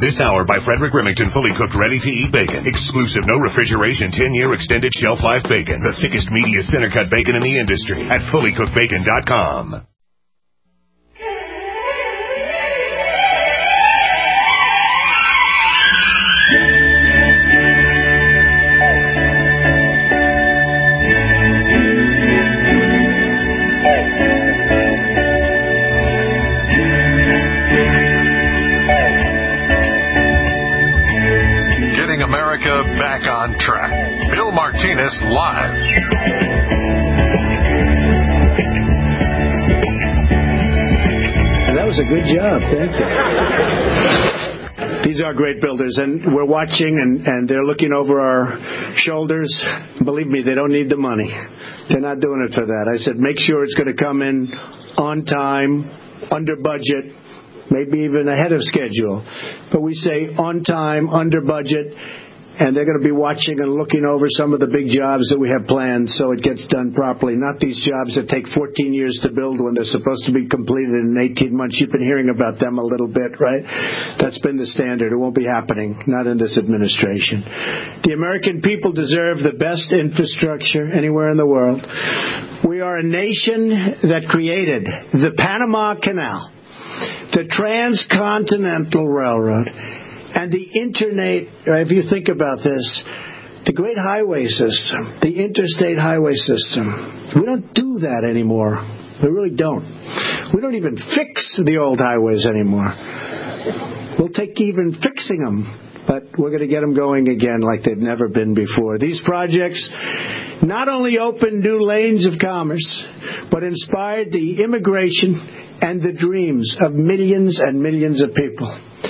This hour by Frederick Remington, fully cooked, ready-to-eat bacon. Exclusive, no refrigeration, 10-year extended shelf life bacon. The thickest, meatiest center-cut bacon in the industry at fullycookedbacon.com. America back on track. Bill Martinez live. That was a good job. Thank you. These are great builders, and we're watching, and they're looking over our shoulders. Believe me, they don't need the money. They're not doing it for that. I said, make sure it's going to come in on time, under budget, maybe even ahead of schedule. But we say on time, under budget, and they're going to be watching and looking over some of the big jobs that we have planned so it gets done properly. Not these jobs that take 14 years to build when they're supposed to be completed in 18 months. You've been hearing about them a little bit, right? That's been the standard. It won't be happening, not in this administration. The American people deserve the best infrastructure anywhere in the world. We are a nation that created the Panama Canal, the Transcontinental Railroad, and the Internet. If you think about this, the great highway system, the interstate highway system, we don't do that anymore. We really don't. We don't even fix the old highways anymore. We'll take even fixing them, but we're going to get them going again like they've never been before. These projects not only opened new lanes of commerce, but inspired the immigration and the dreams of millions and millions of people.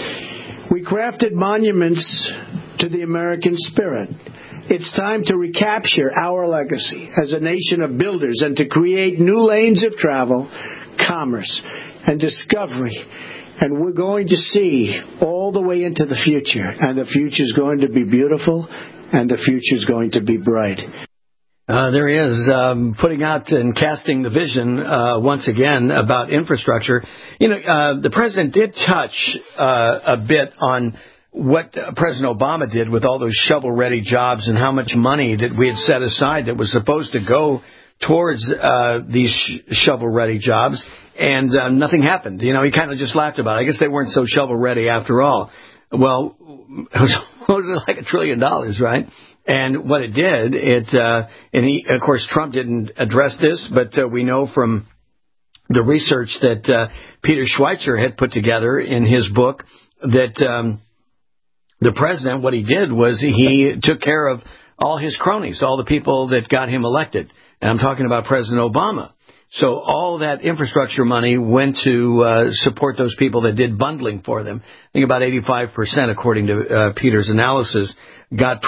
We crafted monuments to the American spirit. It's time to recapture our legacy as a nation of builders and to create new lanes of travel, commerce, and discovery. And we're going to see all the way into the future. And the future is going to be beautiful, and the future is going to be bright. There he is, putting out and casting the vision once again about infrastructure. You know, the president did touch a bit on what President Obama did with all those shovel-ready jobs and how much money that we had set aside that was supposed to go towards these shovel-ready jobs, and nothing happened. You know, he kind of just laughed about it. I guess they weren't so shovel-ready after all. Well, it was like $1 trillion, right? And what it did, of course, Trump didn't address this, but we know from the research that Peter Schweitzer had put together in his book that the president, what he did was he took care of all his cronies, all the people that got him elected. And I'm talking about President Obama. So all that infrastructure money went to support those people that did bundling for them. I think about 85%, according to Peter's analysis, got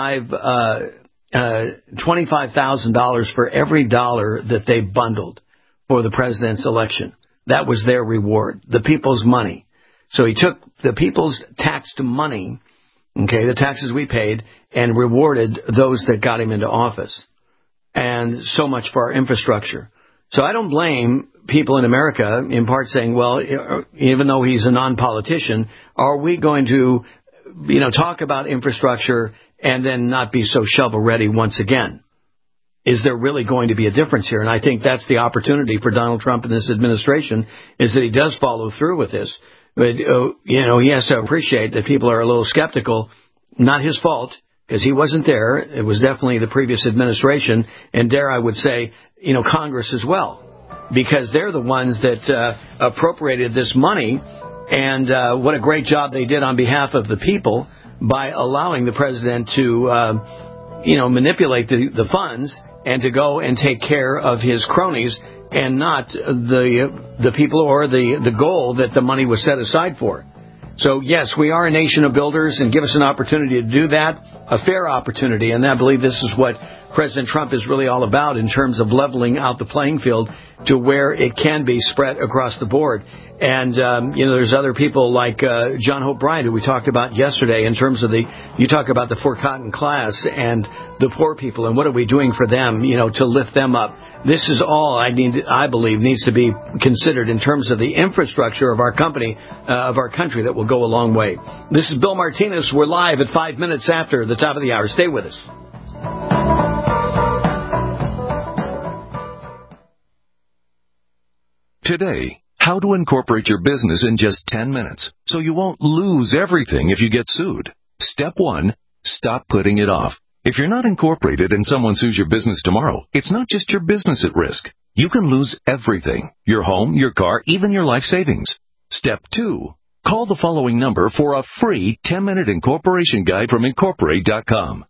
$25,000 for every dollar that they bundled for the president's election. That was their reward, the people's money. So he took the people's taxed money, okay, the taxes we paid, and rewarded those that got him into office. And so much for our infrastructure. So I don't blame people in America, in part saying, well, even though he's a non-politician, are we going to, talk about infrastructure and then not be so shovel-ready once again? Is there really going to be a difference here? And I think that's the opportunity for Donald Trump and this administration, is that he does follow through with this. But, he has to appreciate that people are a little skeptical. Not his fault, because he wasn't there. It was definitely the previous administration, and dare I would say, Congress as well, because they're the ones that appropriated this money, and what a great job they did on behalf of the people by allowing the president to, manipulate the funds and to go and take care of his cronies and not the people or the goal that the money was set aside for. So, yes, we are a nation of builders, and give us an opportunity to do that, a fair opportunity. And I believe this is what President Trump is really all about in terms of leveling out the playing field to where it can be spread across the board. And, there's other people like John Hope Bryant, who we talked about yesterday, in terms of you talk about the forgotten class and the poor people, and what are we doing for them, to lift them up. This is all I believe needs to be considered in terms of the infrastructure of our company, of our country, that will go a long way. This is Bill Martinez. We're live at 5 minutes after the top of the hour. Stay with us. Today, how to incorporate your business in just 10 minutes so you won't lose everything if you get sued. Step 1, stop putting it off. If you're not incorporated and someone sues your business tomorrow, it's not just your business at risk. You can lose everything: your home, your car, even your life savings. Step 2, call the following number for a free 10-minute incorporation guide from Incorporate.com.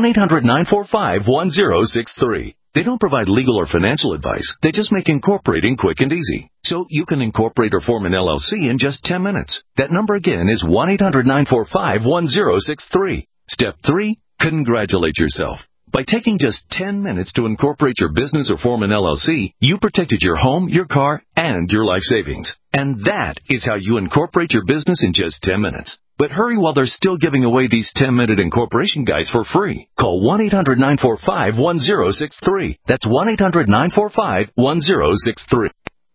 1-800-945-1063. They don't provide legal or financial advice. They just make incorporating quick and easy. So you can incorporate or form an LLC in just 10 minutes. That number again is 1-800-945-1063. Step 3, congratulate yourself. By taking just 10 minutes to incorporate your business or form an LLC, you protected your home, your car, and your life savings. And that is how you incorporate your business in just 10 minutes. But hurry while they're still giving away these 10-minute incorporation guides for free. Call 1-800-945-1063. That's 1-800-945-1063.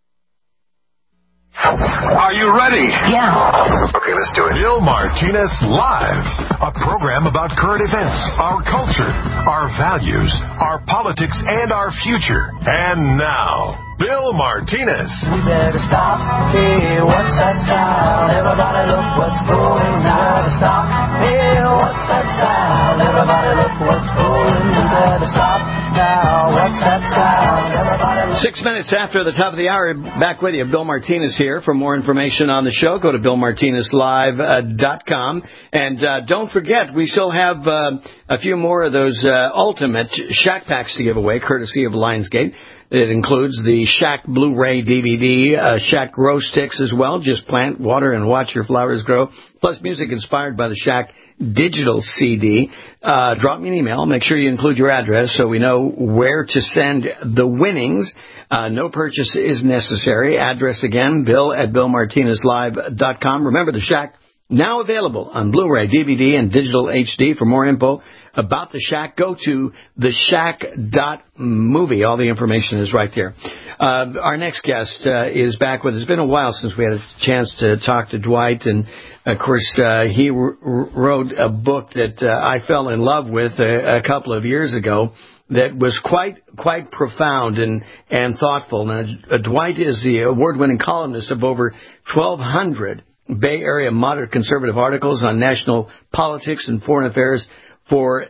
Are you ready? Yeah. Okay, let's do it. Bill Martinez Live, a program about current events, our culture, our values, our politics, and our future. And now, Bill Martinez. We better stop. Hey, what's that sound? Everybody look what's going on. Stop. Hey, what's that sound? Everybody look what's going on. We better stop now. What's that sound? Everybody look. 6 minutes after the top of the hour, back with you. Bill Martinez here. For more information on the show, go to BillMartinezLive.com. And don't forget, we still have a few more of those ultimate Shack packs to give away, courtesy of Lionsgate. It includes the Shack Blu-ray DVD, Shack Grow Sticks as well. Just plant, water, and watch your flowers grow. Plus music inspired by the Shack digital CD. Drop me an email. Make sure you include your address so we know where to send the winnings. No purchase is necessary. Address again, bill@BillMartinezLive.com. Remember, the Shack now available on Blu-ray, DVD, and digital HD. For more info about the Shack, go to theshack.movie. All the information is right there. Our next guest is back with us. It's been a while since we had a chance to talk to Dwight, and of course he wrote a book that I fell in love with a couple of years ago that was quite profound and thoughtful. Now, Dwight is the award-winning columnist of over 1,200 Bay Area moderate conservative articles on national politics and foreign affairs for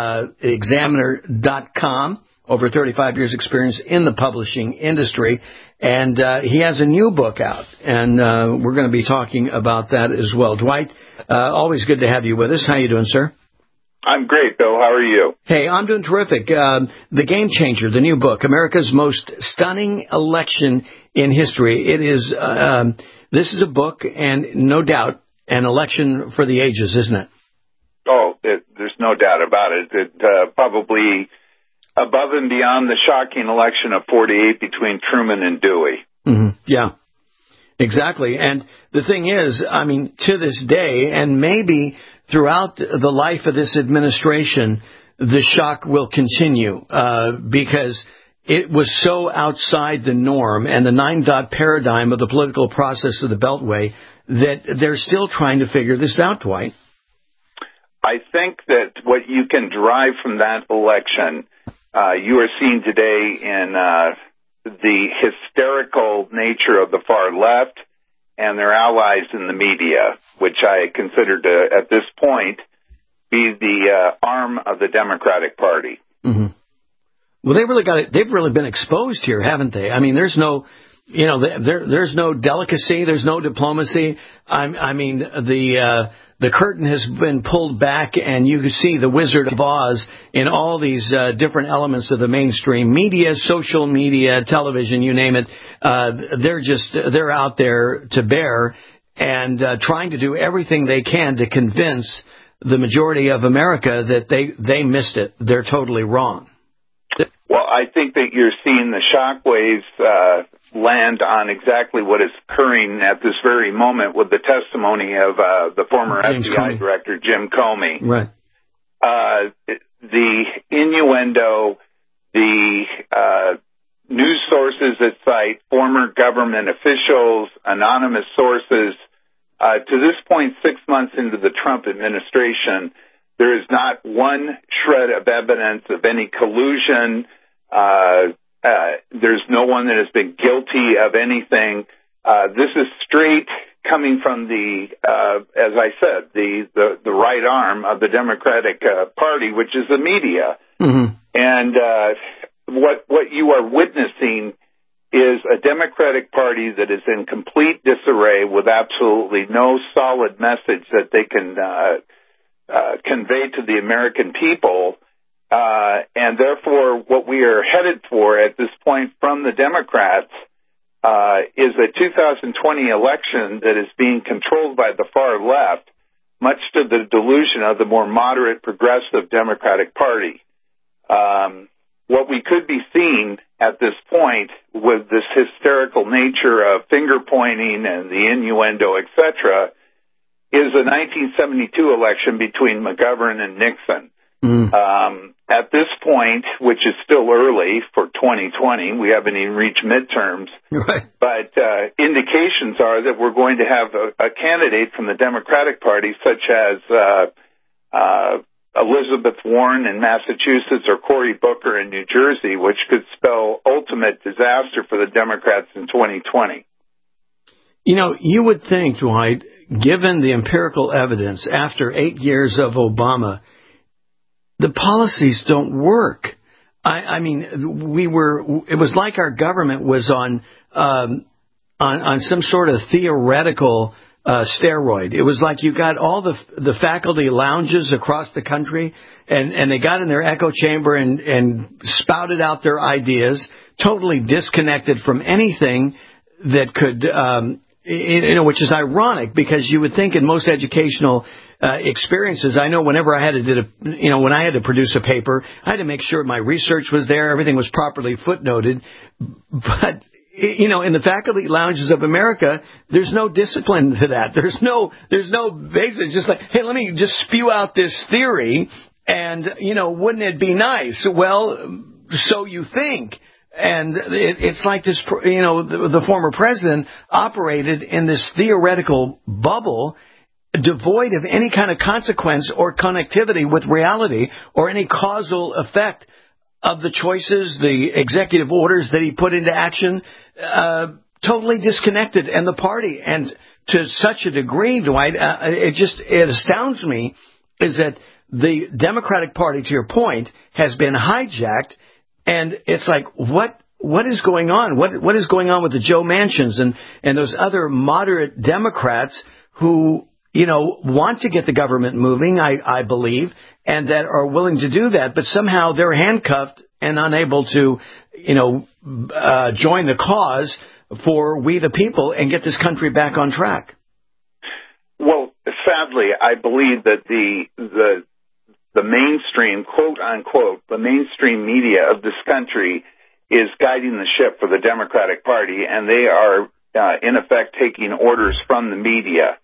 Examiner.com. Over 35 years experience in the publishing industry. And he has a new book out, and we're going to be talking about that as well. Dwight, always good to have you with us. How you doing, sir? I'm great, Bill. How are you? Hey, I'm doing terrific. The Game Changer, the new book, America's Most Stunning Election in History. It is, this is a book, and no doubt, an election for the ages, isn't it? Oh, there's no doubt about it. Probably above and beyond the shocking election of '48 between Truman and Dewey. Mm-hmm. Yeah, exactly. And the thing is, I mean, to this day, and maybe throughout the life of this administration, the shock will continue because it was so outside the norm and the 9-dot paradigm of the political process of the Beltway that they're still trying to figure this out, Dwight. I think that what you can derive from that election, you are seeing today in the hysterical nature of the far left and their allies in the media, which I consider to, at this point, be the arm of the Democratic Party. Mm-hmm. Well, they've really been exposed here, haven't they? I mean, there's no, there's no delicacy, there's no diplomacy. I mean, the curtain has been pulled back, and you can see the Wizard of Oz in all these different elements of the mainstream media, social media, television, you name it. They're out there to bear and trying to do everything they can to convince the majority of America that they missed it. They're totally wrong. Well, I think that you're seeing the shockwaves land on exactly what is occurring at this very moment with the testimony of the former FBI director, Jim Comey. Right. The innuendo, the news sources that cite former government officials, anonymous sources. To this point, 6 months into the Trump administration, there is not one shred of evidence of any collusion. There's no one that has been guilty of anything. This is straight coming from the, as I said, the right arm of the Democratic Party, which is the media. Mm-hmm. And what you are witnessing is a Democratic Party that is in complete disarray with absolutely no solid message that they can convey to the American people. And therefore, what we are headed for at this point from the Democrats is a 2020 election that is being controlled by the far left, much to the delusion of the more moderate, progressive Democratic Party. What we could be seeing at this point with this hysterical nature of finger-pointing and the innuendo, etc., is a 1972 election between McGovern and Nixon. At this point, which is still early for 2020, we haven't even reached midterms, right. But indications are that we're going to have a candidate from the Democratic Party, such as Elizabeth Warren in Massachusetts or Cory Booker in New Jersey, which could spell ultimate disaster for the Democrats in 2020. You know, you would think, Dwight, given the empirical evidence after 8 years of Obama, the policies don't work. I mean, it was like our government was on some sort of theoretical steroid. It was like you got all the faculty lounges across the country, and they got in their echo chamber and spouted out their ideas, totally disconnected from anything that could, which is ironic because you would think in most educational experiences, I know whenever I had to when I had to produce a paper, I had to make sure my research was there, everything was properly footnoted, but in the faculty lounges of America, there's no discipline to that. There's no basis. Just like, hey, let me just spew out this theory, and wouldn't it be nice? Well, so you think. And it's like this, the former president operated in this theoretical bubble, devoid of any kind of consequence or connectivity with reality or any causal effect of the choices, the executive orders that he put into action, totally disconnected. And the party, and to such a degree, Dwight, it astounds me, is that the Democratic Party, to your point, has been hijacked. And it's like, what is going on? What is going on with the Joe Manchins and those other moderate Democrats who, want to get the government moving, I believe, and that are willing to do that, but somehow they're handcuffed and unable to, join the cause for we the people and get this country back on track? Well, sadly, I believe that the mainstream, quote unquote, the mainstream media of this country is guiding the ship for the Democratic Party, and they are, in effect, taking orders from the media.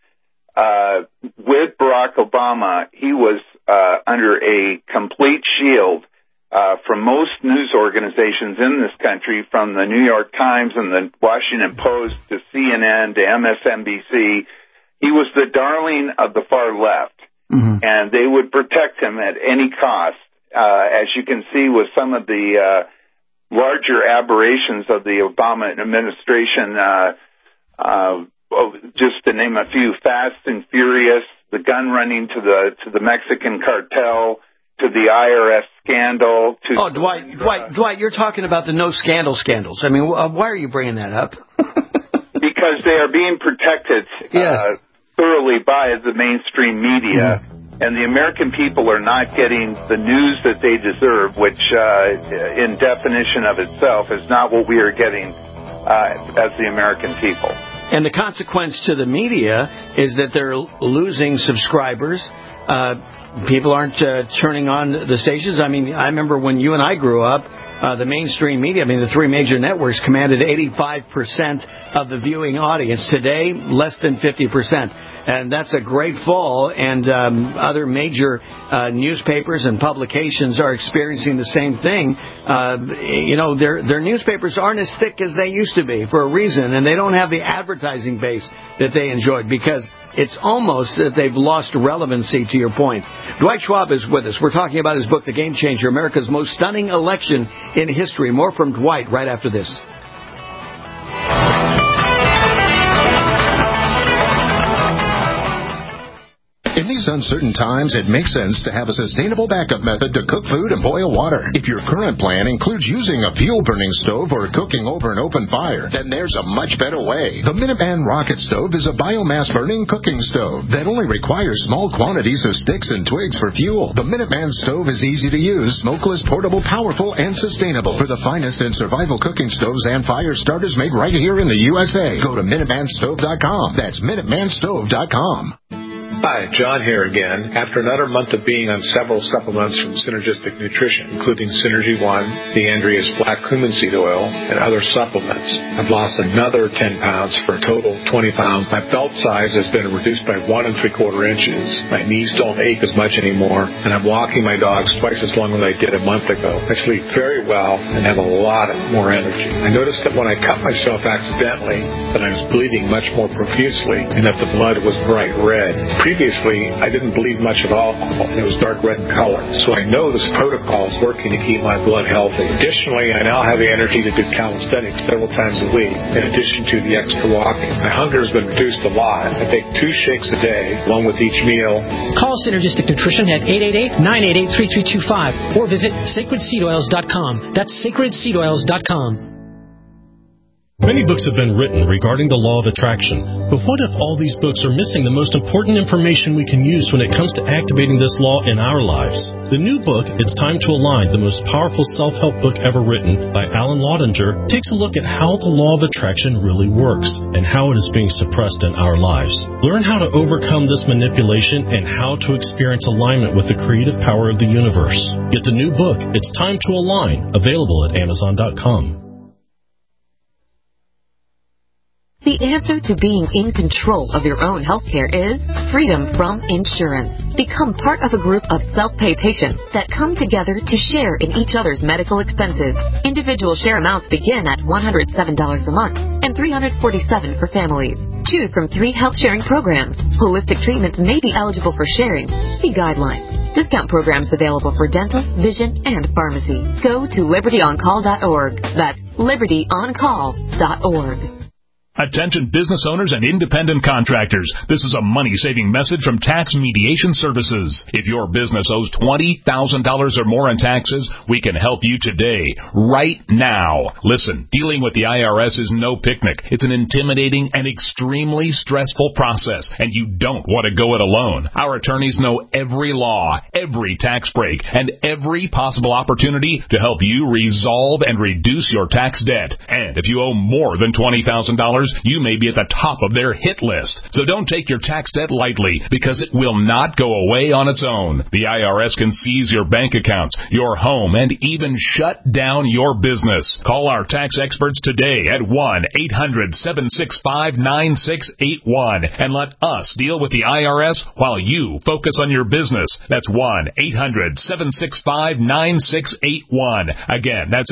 With Barack Obama, he was under a complete shield from most news organizations in this country, from the New York Times and the Washington Post to CNN to MSNBC. He was the darling of the far left. Mm-hmm. And they would protect him at any cost, as you can see with some of the larger aberrations of the Obama administration, just to name a few: Fast and Furious, the gun running to the Mexican cartel, to the IRS scandal. Dwight, you're talking about the no scandals. I mean, why are you bringing that up? Because they are being protected. Yes. Thoroughly by the mainstream media, and the American people are not getting the news that they deserve, which, in definition of itself, is not what we are getting as the American people. And the consequence to the media is that they're losing subscribers. People aren't turning on the stations. I mean, I remember when you and I grew up, the mainstream media, the three major networks commanded 85% of the viewing audience. Today, less than 50%. And that's a great fall, and other major newspapers and publications are experiencing the same thing. Their newspapers aren't as thick as they used to be for a reason, and they don't have the advertising base that they enjoyed because it's almost that they've lost relevancy, to your point. Dwight Schwab is with us. We're talking about his book, The Game Changer, America's Most Stunning Election in History. More from Dwight right after this. In these uncertain times, it makes sense to have a sustainable backup method to cook food and boil water. If your current plan includes using a fuel-burning stove or cooking over an open fire, then there's a much better way. The Minuteman Rocket Stove is a biomass-burning cooking stove that only requires small quantities of sticks and twigs for fuel. The Minuteman Stove is easy to use, smokeless, portable, powerful, and sustainable. For the finest in survival cooking stoves and fire starters made right here in the USA, go to MinutemanStove.com. That's MinutemanStove.com. Hi, John here again. After another month of being on several supplements from Synergistic Nutrition, including Synergy One, the Andreas Black Cumin Seed Oil, and other supplements, I've lost another 10 pounds for a total of 20 pounds. My belt size has been reduced by 1 3/4 inches. My knees don't ache as much anymore, and I'm walking my dogs twice as long as I did a month ago. I sleep very well and have a lot more energy. I noticed that when I cut myself accidentally, that I was bleeding much more profusely and that the blood was bright red. Previously, I didn't bleed much at all. It was dark red in color. So I know this protocol is working to keep my blood healthy. Additionally, I now have the energy to do calisthenics several times a week, in addition to the extra walking. My hunger has been reduced a lot. I take 2 shakes a day, along with each meal. Call Synergistic Nutrition at 888-988-3325 or visit sacredseedoils.com. That's sacredseedoils.com. Many books have been written regarding the law of attraction, but what if all these books are missing the most important information we can use when it comes to activating this law in our lives? The new book, It's Time to Align, the most powerful self-help book ever written by Alan Laudinger, takes a look at how the law of attraction really works and how it is being suppressed in our lives. Learn how to overcome this manipulation and how to experience alignment with the creative power of the universe. Get the new book, It's Time to Align, available at Amazon.com. The answer to being in control of your own healthcare is freedom from insurance. Become part of a group of self-pay patients that come together to share in each other's medical expenses. Individual share amounts begin at $107 a month and $347 for families. Choose from 3 health-sharing programs. Holistic treatments may be eligible for sharing. See guidelines. Discount programs available for dental, vision, and pharmacy. Go to libertyoncall.org. That's libertyoncall.org. Attention business owners and independent contractors. This is a money-saving message from Tax Mediation Services. If your business owes $20,000 or more in taxes, we can help you today, right now. Listen, dealing with the IRS is no picnic. It's an intimidating and extremely stressful process, and you don't want to go it alone. Our attorneys know every law, every tax break, and every possible opportunity to help you resolve and reduce your tax debt. And if you owe more than $20,000, you may be at the top of their hit list. So don't take your tax debt lightly, because it will not go away on its own. The IRS can seize your bank accounts, your home, and even shut down your business. Call our tax experts today at 1-800-765-9681 and let us deal with the IRS while you focus on your business. That's 1-800-765-9681. Again, that's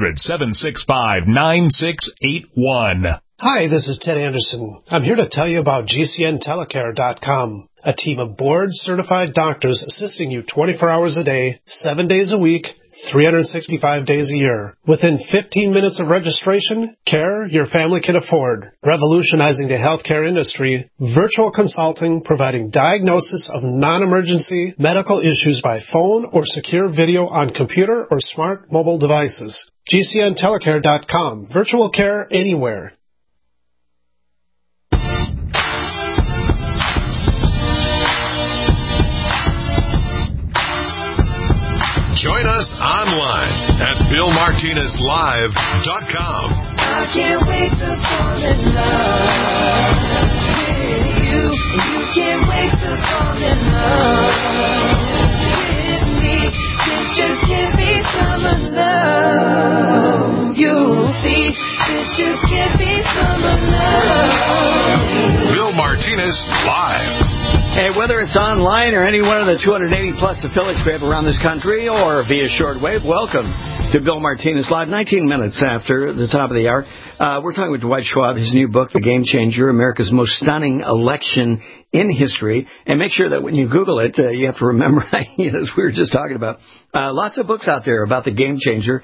800-765-9681. Hi, this is Ted Anderson. I'm here to tell you about GCNtelecare.com, a team of board-certified doctors assisting you 24 hours a day, 7 days a week, 365 days a year. Within 15 minutes of registration, care your family can afford. Revolutionizing the healthcare industry, virtual consulting providing diagnosis of non-emergency medical issues by phone or secure video on computer or smart mobile devices. GCNtelecare.com. Virtual care anywhere. Join us online at BillMartinezLive.com. I can't wait to fall in love with you. You can't wait to fall in love with me. This just can't be summer love. You'll see, this just can't be summer love. Bill Martinez Live. whether it's online or any one of the 280-plus affiliates we have around this country or via shortwave, welcome to Bill Martinez Live, 19 minutes after the top of the hour. We're talking with Dwight Schwab, his new book, The Game Changer, America's Most Stunning Election in History. And make sure that when you Google it, you have to remember, as we were just talking about, lots of books out there about the Game Changer.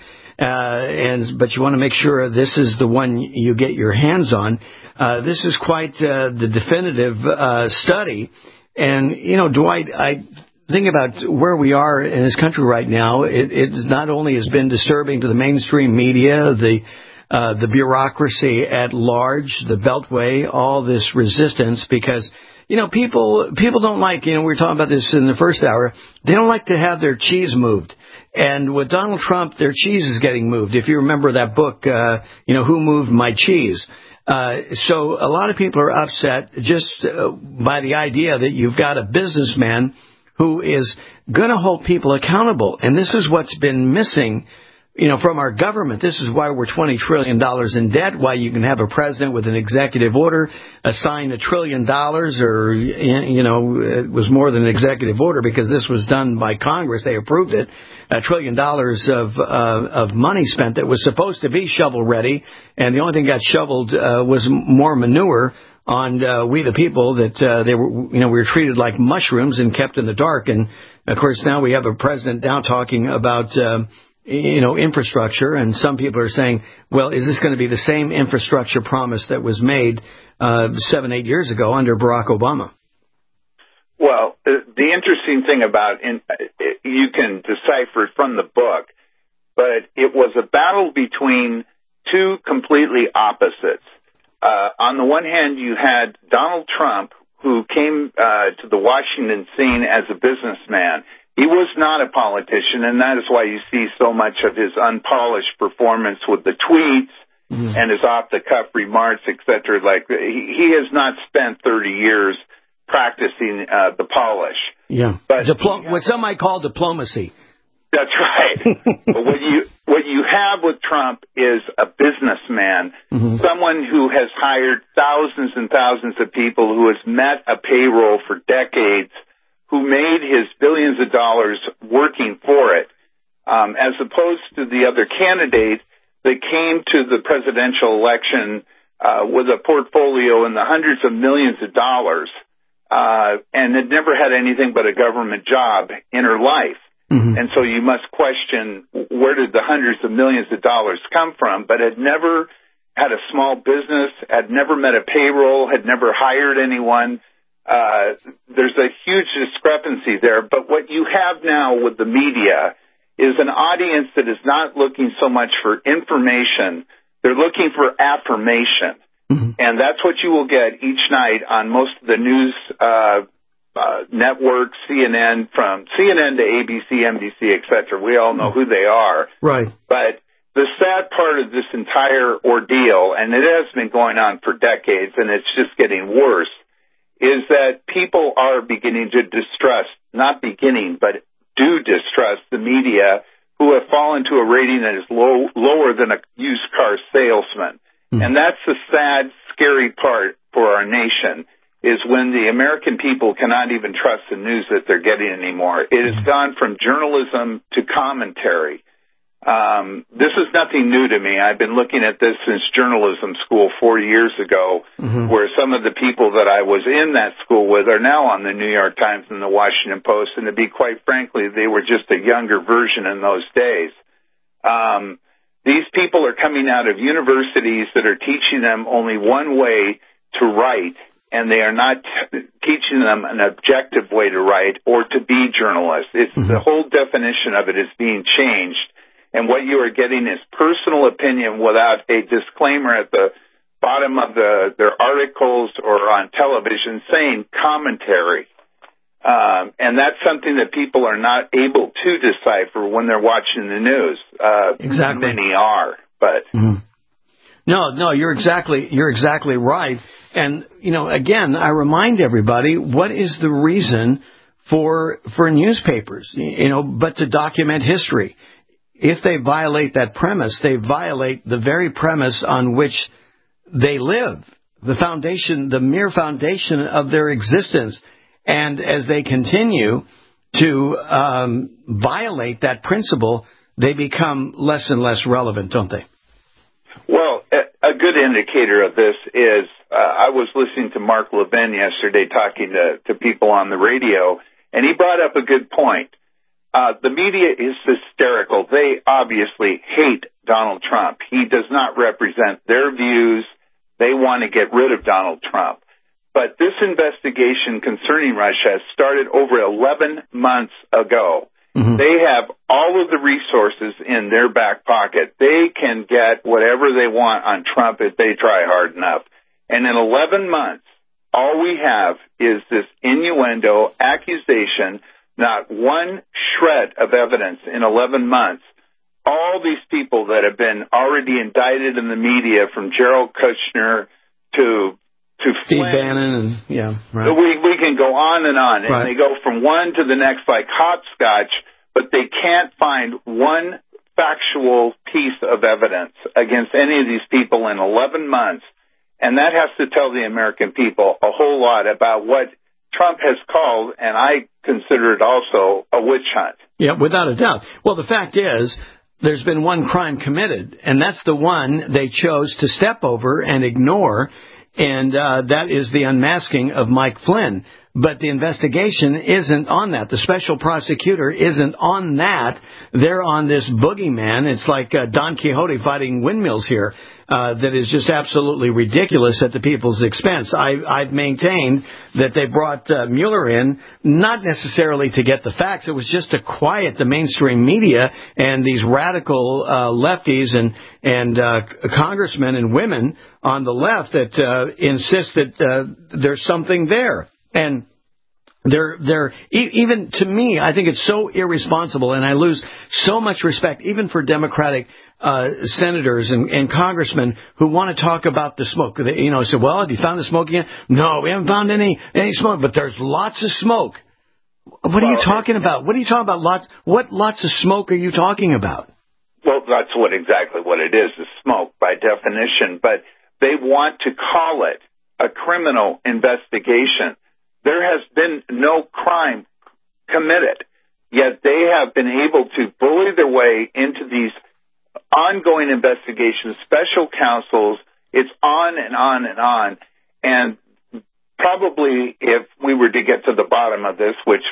But you want to make sure this is the one you get your hands on. This is quite the definitive study. And, Dwight, I think about where we are in this country right now. It not only has been disturbing to the mainstream media, the bureaucracy at large, the Beltway, all this resistance, because, people don't like, we were talking about this in the first hour, they don't like to have their cheese moved. And with Donald Trump, their cheese is getting moved. If you remember that book, Who Moved My Cheese? So a lot of people are upset just by the idea that you've got a businessman who is going to hold people accountable. And this is what's been missing, from our government. This is why we're $20 trillion in debt, why you can have a president with an executive order assign $1 trillion or, it was more than an executive order because this was done by Congress. They approved it. $1 trillion of money spent that was supposed to be shovel ready. And the only thing got shoveled was more manure on we the people that they were, we were treated like mushrooms and kept in the dark. And, of course, now we have a president now talking about infrastructure, and some people are saying, well, is this going to be the same infrastructure promise that was made 7-8 years ago under Barack Obama? Well, the interesting thing about, you can decipher from the book, but it was a battle between two completely opposites. On the one hand, you had Donald Trump, who came to the Washington scene as a businessman. He was not a politician, and that is why you see so much of his unpolished performance with the tweets and his off-the-cuff remarks, etc. Like he has not spent 30 years practicing the polish. Yeah, but what some might call diplomacy. That's right. But what you have with Trump is a businessman, someone who has hired thousands and thousands of people, who has met a payroll for decades, who made his billions of dollars working for it, as opposed to the other candidate that came to the presidential election with a portfolio in the hundreds of millions of dollars and had never had anything but a government job in her life. And so you must question, where did the hundreds of millions of dollars come from, but had never had a small business, had never met a payroll, had never hired anyone. There's a huge discrepancy there. But what you have now with the media is an audience that is not looking so much for information. They're looking for affirmation. And that's what you will get each night on most of the news networks, CNN, from CNN to ABC, NBC, etc. We all know who they are. Right. But the sad part of this entire ordeal, and it has been going on for decades, and it's just getting worse, is that people are beginning to distrust, not beginning, but do distrust the media, who have fallen to a rating that is lower than a used car salesman. And that's the sad, scary part for our nation, is when the American people cannot even trust the news that they're getting anymore. It has gone from journalism to commentary. This is nothing new to me. I've been looking at this since journalism school 4 years ago, where some of the people that I was in that school with are now on the New York Times and the Washington Post, and to be quite frankly, they were just a younger version in those days. These people are coming out of universities that are teaching them only one way to write, and they are not teaching them an objective way to write or to be journalists. It's the whole definition of it is being changed. And what you are getting is personal opinion without a disclaimer at the bottom of their articles or on television saying commentary. And that's something that people are not able to decipher when they're watching the news. Exactly. Many are, but no, you're exactly right. And again, I remind everybody, what is the reason for newspapers? But to document history. If they violate that premise, they violate the very premise on which they live, the foundation, the mere foundation of their existence. And as they continue to violate that principle, they become less and less relevant, don't they? Well, a good indicator of this is I was listening to Mark Levin yesterday talking to people on the radio, and he brought up a good point. The media is hysterical. They obviously hate Donald Trump. He does not represent their views. They want to get rid of Donald Trump. But this investigation concerning Russia started over 11 months ago. Mm-hmm. They have all of the resources in their back pocket. They can get whatever they want on Trump if they try hard enough. And in 11 months, all we have is this innuendo, accusation, not one shred of evidence in 11 months. All these people that have been already indicted in the media, from Jared Kushner to Steve Bannon, and right. We can go on, and right. They go from one to the next like hopscotch, but they can't find one factual piece of evidence against any of these people in 11 months, and that has to tell the American people a whole lot about what Trump has called, and I consider it also, a witch hunt. Yeah, without a doubt. Well, the fact is, there's been one crime committed, and that's the one they chose to step over and ignore. And that is the unmasking of Mike Flynn. But the investigation isn't on that. The special prosecutor isn't on that. They're on this boogeyman. It's like Don Quixote fighting windmills here. That is just absolutely ridiculous at the people's expense. I've maintained that they brought Mueller in not necessarily to get the facts. It was just to quiet the mainstream media and these radical lefties and congressmen and women on the left that insist that there's something there. And they're even to me, I think it's so irresponsible, and I lose so much respect even for Democratic senators and congressmen who want to talk about the smoke. They, say, well, have you found the smoke yet? No, we haven't found any smoke, but there's lots of smoke. What are you talking about? What are you talking about? What lots of smoke are you talking about? Well, that's exactly what it is smoke by definition. But they want to call it a criminal investigation. There has been no crime committed, yet they have been able to bully their way into these ongoing investigations, special counsels. It's on and on and on. And probably if we were to get to the bottom of this, which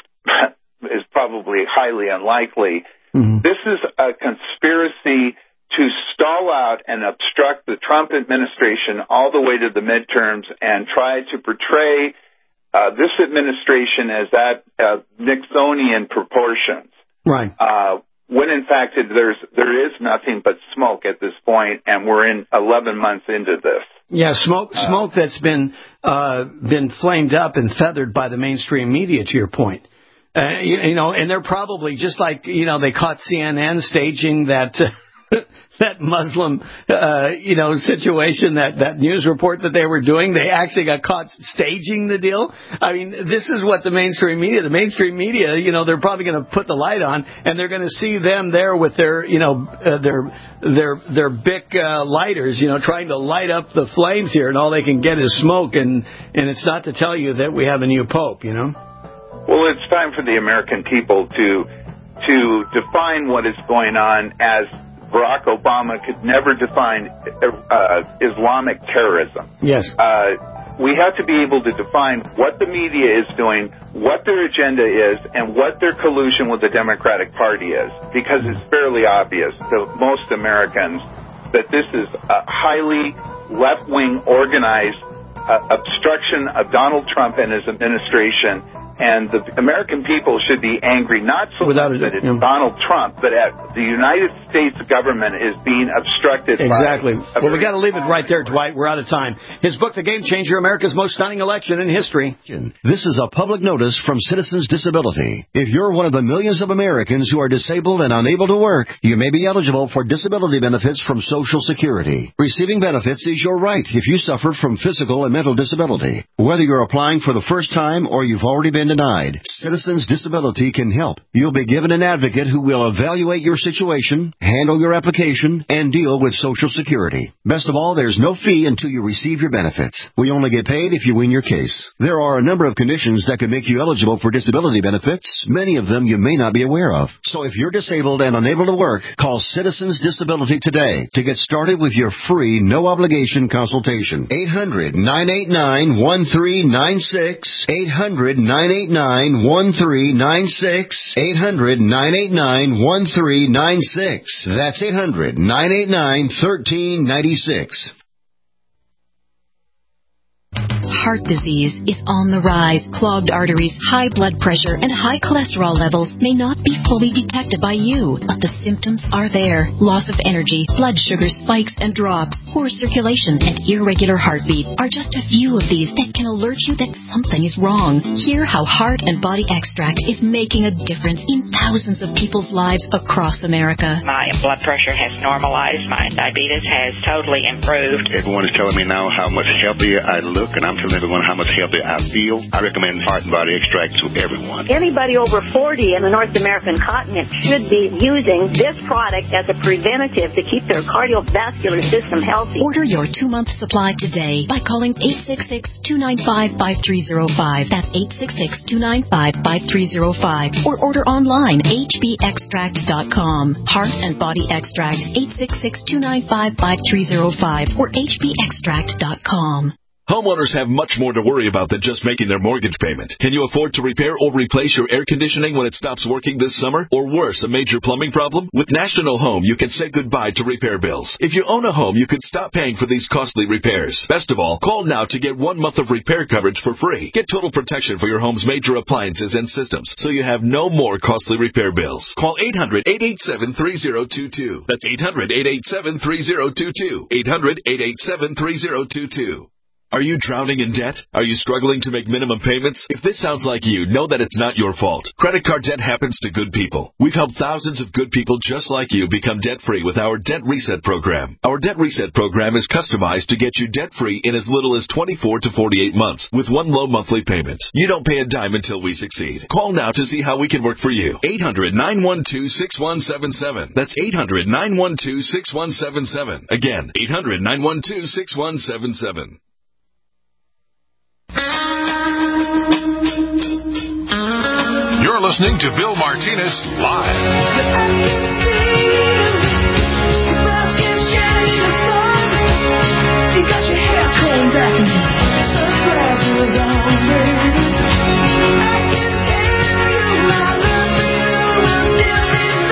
is probably highly unlikely, this is a conspiracy to stall out and obstruct the Trump administration all the way to the midterms and try to portray this administration as at Nixonian proportions. Right. When in fact there is nothing but smoke at this point, and we're in 11 months into this. Yeah, smoke that's been flamed up and feathered by the mainstream media. To your point, and they're probably just like they caught CNN staging that. That Muslim, situation, that news report that they were doing, they actually got caught staging the deal. I mean, this is what the mainstream media, they're probably going to put the light on, and they're going to see them there with their, their Bic lighters, trying to light up the flames here, and all they can get is smoke, and it's not to tell you that we have a new pope, Well, it's time for the American people to define what is going on as Barack Obama could never define Islamic terrorism. Yes. We have to be able to define what the media is doing, what their agenda is, and what their collusion with the Democratic Party is, because it's fairly obvious to most Americans that this is a highly left-wing organized obstruction of Donald Trump and his administration. And the American people should be angry, not so much that it's Donald Trump, but at the United States government is being obstructed. Exactly. Well, we got to leave it right there, Dwight. We're out of time. His book, The Game Changer, America's Most Stunning Election in History. This is a public notice from Citizens Disability. If you're one of the millions of Americans who are disabled and unable to work, you may be eligible for disability benefits from Social Security. Receiving benefits is your right if you suffer from physical and mental disability. Whether you're applying for the first time or you've already been denied. Citizens Disability can help. You'll be given an advocate who will evaluate your situation, handle your application, and deal with Social Security. Best of all, there's no fee until you receive your benefits. We only get paid if you win your case. There are a number of conditions that can make you eligible for disability benefits, many of them you may not be aware of. So if you're disabled and unable to work, call Citizens Disability today to get started with your free, no-obligation consultation. 800-989-1396. 800-989-1396. 800-989-1396. That's 800-989-1396. Heart disease is on the rise. Clogged arteries, high blood pressure, and high cholesterol levels may not be fully detected by you, but the symptoms are there. Loss of energy, blood sugar spikes and drops, poor circulation, and irregular heartbeat are just a few of these that can alert you that something is wrong. Hear how Heart and Body Extract is making a difference in thousands of people's lives across America. My blood pressure has normalized. My diabetes has totally improved. Everyone is telling me now how much healthier I look, and I'm telling everyone how much healthier I feel. I recommend Heart and Body Extract to everyone. Anybody over 40 in the North American continent should be using this product as a preventative to keep their cardiovascular system healthy. Order your 2-month supply today by calling 866-295-5305. That's 866-295-5305. Or order online, hbextract.com. Heart and Body Extract, 866-295-5305 or hbextract.com. Homeowners have much more to worry about than just making their mortgage payment. Can you afford to repair or replace your air conditioning when it stops working this summer? Or worse, a major plumbing problem? With National Home, you can say goodbye to repair bills. If you own a home, you could stop paying for these costly repairs. Best of all, call now to get 1 month of repair coverage for free. Get total protection for your home's major appliances and systems, so you have no more costly repair bills. Call 800-887-3022. That's 800-887-3022. 800-887-3022. Are you drowning in debt? Are you struggling to make minimum payments? If this sounds like you, know that it's not your fault. Credit card debt happens to good people. We've helped thousands of good people just like you become debt-free with our Debt Reset program. Our Debt Reset program is customized to get you debt-free in as little as 24 to 48 months with one low monthly payment. You don't pay a dime until we succeed. Call now to see how we can work for you. 800-912-6177. That's 800-912-6177. Again, 800-912-6177. You're listening to Bill Martinez Live. You got your hair combed back and surprises on me. I can tell you I love you until it's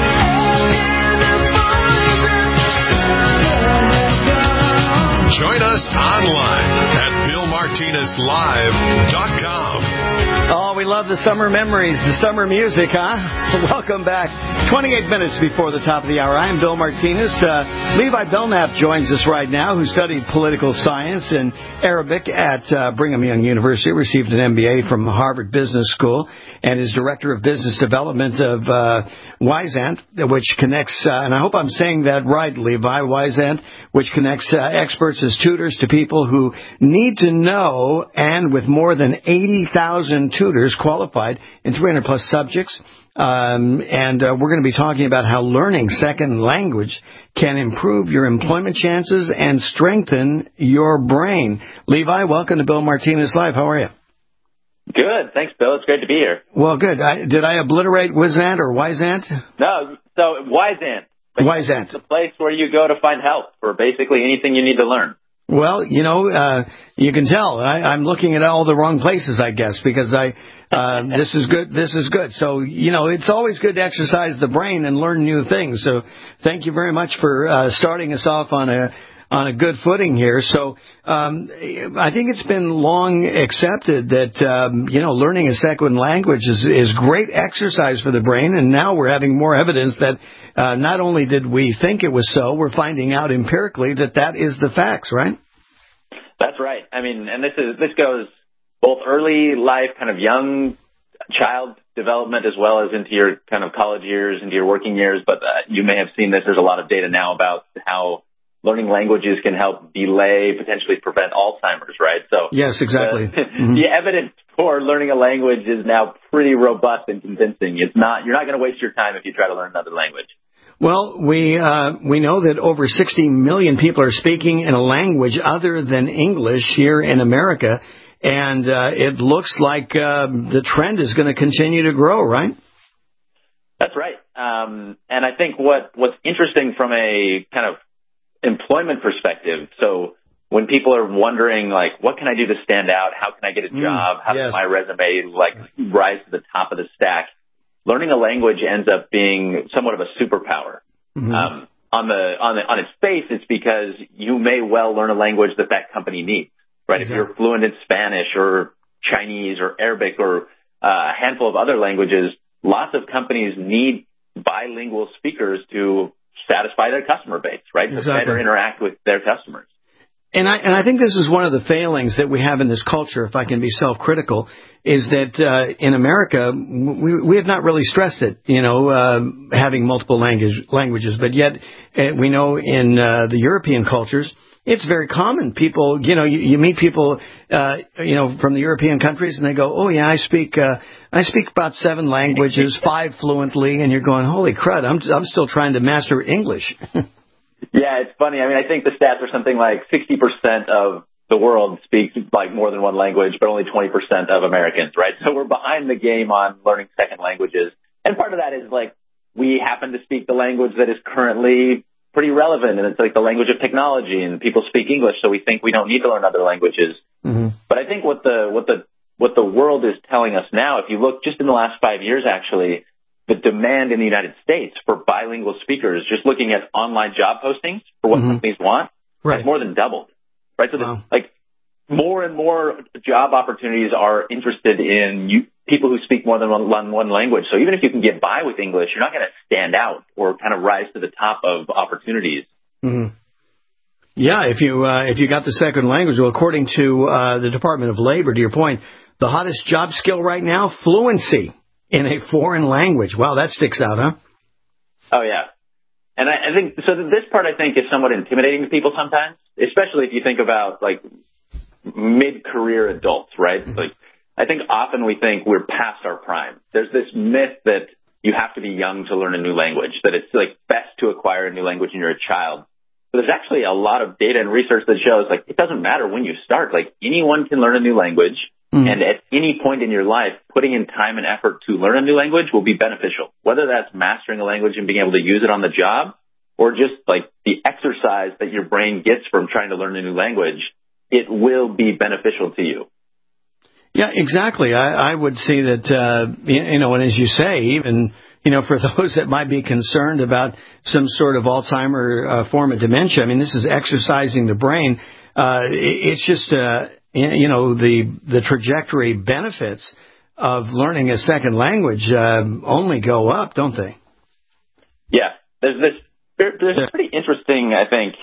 all. Join us online at BillMartinezLive.com. Oh, we love the summer memories, the summer music, huh? Welcome back. 28 minutes before the top of the hour. I am Bill Martinez. Levi Belknap joins us right now, who studied political science and Arabic at Brigham Young University, received an MBA from Harvard Business School, and is Director of Business Development of Wyzant, which connects, and I hope I'm saying that right, Levi, Wyzant, which connects experts as tutors to people who need to know, and with more than 80,000 tutors qualified in 300-plus subjects. And we're going to be talking about how learning second language can improve your employment chances and strengthen your brain. Levi, welcome to Bill Martinez Live. How are you? Good. Thanks, Bill. It's great to be here. Well, good. Did I obliterate Wyzant or Wyzant? No, so Wyzant. Wyzant. It's the place where you go to find help for basically anything you need to learn. Well, you know, you can tell I'm looking at all the wrong places, I guess, because this is good. This is good. So, you know, it's always good to exercise the brain and learn new things. So thank you very much for starting us off on a good footing here. So I think it's been long accepted that, you know, learning a second language is great exercise for the brain. And now we're having more evidence that not only did we think it was so, we're finding out empirically that is the facts, right? That's right. I mean, and this goes both early life, kind of young child development, as well as into your kind of college years, into your working years. But you may have seen this. There's a lot of data now about how learning languages can help delay, potentially prevent Alzheimer's, right? So yes, exactly. The evidence for learning a language is now pretty robust and convincing. You're not going to waste your time if you try to learn another language. Well, we know that over 60 million people are speaking in a language other than English here in America, and it looks like the trend is going to continue to grow, right? That's right. And I think what's interesting from a kind of employment perspective, so when people are wondering, like, what can I do to stand out? How can I get a job? How does my resume, rise to the top of the stack? Learning a language ends up being somewhat of a superpower. On its face, it's because you may well learn a language that company needs, right? Exactly. If you're fluent in Spanish or Chinese or Arabic or a handful of other languages, lots of companies need bilingual speakers to satisfy their customer base, right? To better interact with their customers. And I think this is one of the failings that we have in this culture, if I can be self-critical, is that in America, we have not really stressed it, having multiple languages. But yet, we know in the European cultures, it's very common. People, you meet people, from the European countries, and they go, "Oh yeah, I speak about 7 languages, 5 fluently," and you're going, "Holy crud, I'm still trying to master English." Yeah, it's funny. I mean, I think the stats are something like 60% of the world speaks more than one language, but only 20% of Americans, right? So we're behind the game on learning second languages. And part of that is we happen to speak the language that is currently pretty relevant, and it's the language of technology, and people speak English, so we think we don't need to learn other languages. But I think what the world is telling us now, if you look just in the last 5 years, actually, the demand in the United States for bilingual speakers, just looking at online job postings for what companies want, has more than doubled, right? So more and more job opportunities are interested in people who speak more than one language. So even if you can get by with English, you're not going to stand out or kind of rise to the top of opportunities. Yeah, if you got the second language, well, according to the Department of Labor, to your point, the hottest job skill right now, fluency in a foreign language. Wow, that sticks out, huh? Oh, yeah. And I think, so this part, I think, is somewhat intimidating to people sometimes, especially if you think about, mid-career adults, right? I think often we think we're past our prime. There's this myth that you have to be young to learn a new language, that it's, best to acquire a new language when you're a child. But there's actually a lot of data and research that shows, it doesn't matter when you start. Anyone can learn a new language. And at any point in your life, putting in time and effort to learn a new language will be beneficial, whether that's mastering a language and being able to use it on the job, or just the exercise that your brain gets from trying to learn a new language. It will be beneficial to you. Yeah, exactly. I would see that, and as you say, even, for those that might be concerned about some sort of Alzheimer form of dementia, I mean, this is exercising the brain. It's just, the trajectory benefits of learning a second language only go up, don't they? Yeah. There's a pretty interesting, I think,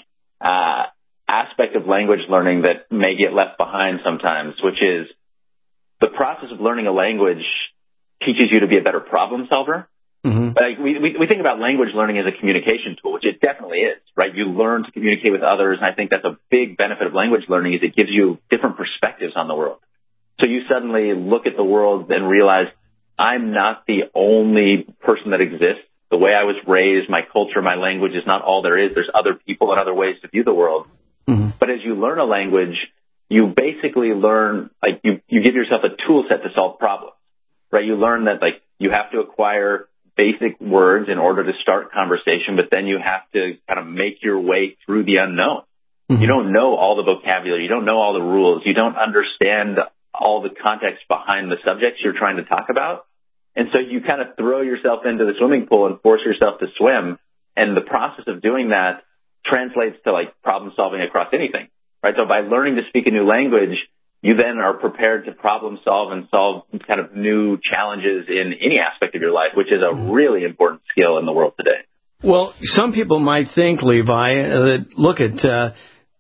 aspect of language learning that may get left behind sometimes, which is the process of learning a language teaches you to be a better problem solver. We think about language learning as a communication tool, which it definitely is, right? You learn to communicate with others, and I think that's a big benefit of language learning is it gives you different perspectives on the world. So you suddenly look at the world and realize, I'm not the only person that exists. The way I was raised, my culture, my language is not all there is. There's other people and other ways to view the world. But as you learn a language, you basically learn, you give yourself a tool set to solve problems, right? You learn that, you have to acquire basic words in order to start conversation, but then you have to kind of make your way through the unknown. You don't know all the vocabulary. You don't know all the rules. You don't understand all the context behind the subjects you're trying to talk about. And so you kind of throw yourself into the swimming pool and force yourself to swim. And the process of doing that translates to problem solving across anything, right? So by learning to speak a new language, you then are prepared to problem solve and solve kind of new challenges in any aspect of your life, which is a really important skill in the world today. Well, some people might think, Levi, that look at,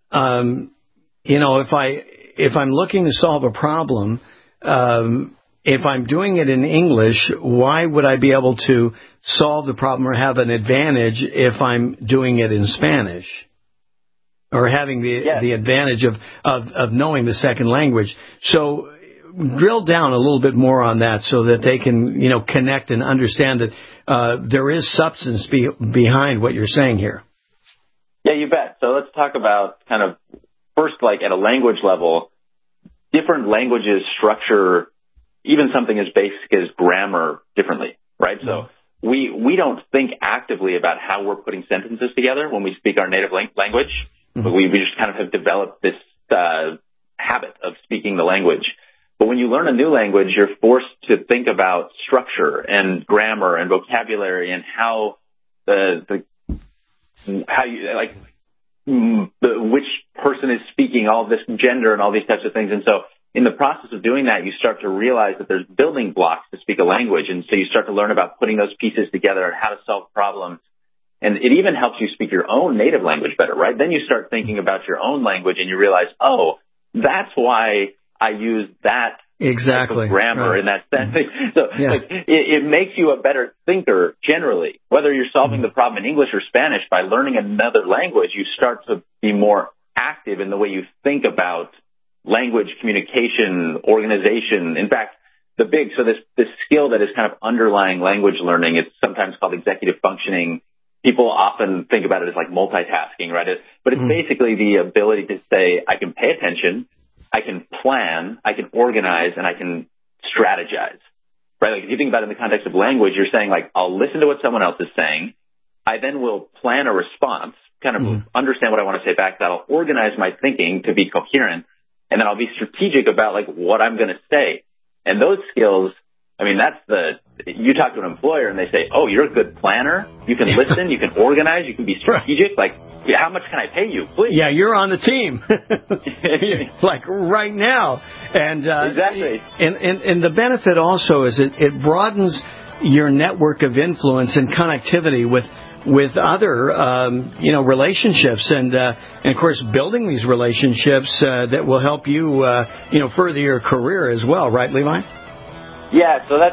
if I'm looking to solve a problem, if I'm doing it in English, why would I be able to solve the problem or have an advantage if I'm doing it in Spanish? or having the advantage of knowing the second language. So drill down a little bit more on that so that they can, connect and understand that there is substance behind what you're saying here. Yeah, you bet. So let's talk about kind of first, like at a language level, different languages structure even something as basic as grammar differently, right? So we don't think actively about how we're putting sentences together when we speak our native language, but we just kind of have developed this habit of speaking the language. But when you learn a new language, you're forced to think about structure and grammar and vocabulary and how which person is speaking, all this gender and all these types of things. And so in the process of doing that, you start to realize that there's building blocks to speak a language. And so you start to learn about putting those pieces together and how to solve problems. And it even helps you speak your own native language better, right? Then you start thinking about your own language and you realize, oh, that's why I use that type of grammar in that sense. So it makes you a better thinker generally. Whether you're solving the problem in English or Spanish, by learning another language, you start to be more active in the way you think about language, communication, organization. In fact, this skill that is kind of underlying language learning, it's sometimes called executive functioning. People often think about it as like multitasking, right? But it's basically the ability to say, I can pay attention, I can plan, I can organize, and I can strategize, right? Like if you think about it in the context of language, you're saying like, I'll listen to what someone else is saying. I then will plan a response, kind of understand what I want to say back. That'll organize my thinking to be coherent. And then I'll be strategic about like what I'm going to say. And those skills, I mean, you talk to an employer and they say, oh, you're a good planner. You can listen, you can organize, you can be strategic. Like, how much can I pay you, please? Yeah, you're on the team. Like right now. And exactly. And the benefit also is it broadens your network of influence and connectivity with other, relationships and of course, building these relationships that will help you, further your career as well, right, Levi? Yeah, so